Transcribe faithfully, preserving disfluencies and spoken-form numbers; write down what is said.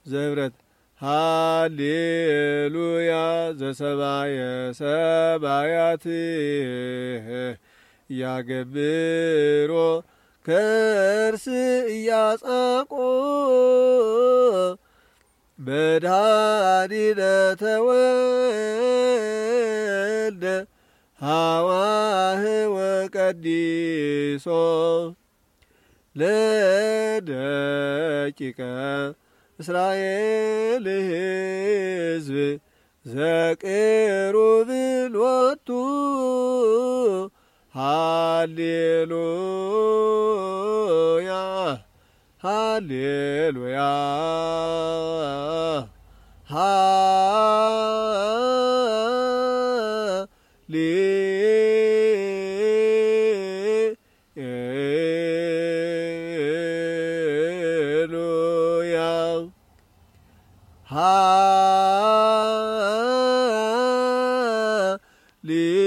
ዘብረት ሃሌሉያ ዘሰባየ ሰባያት ያገብሮ ከርስ እያጻቆ በዳዲነ ተወልደ ሐዋህ ወቀዲሶ ለደቂቀ እስራኤል ሕዝብ ዘቅሩብ ሎቱ ሃሌሉያ ሃሌሉያ ሃሌሉያ ሃሌሉያ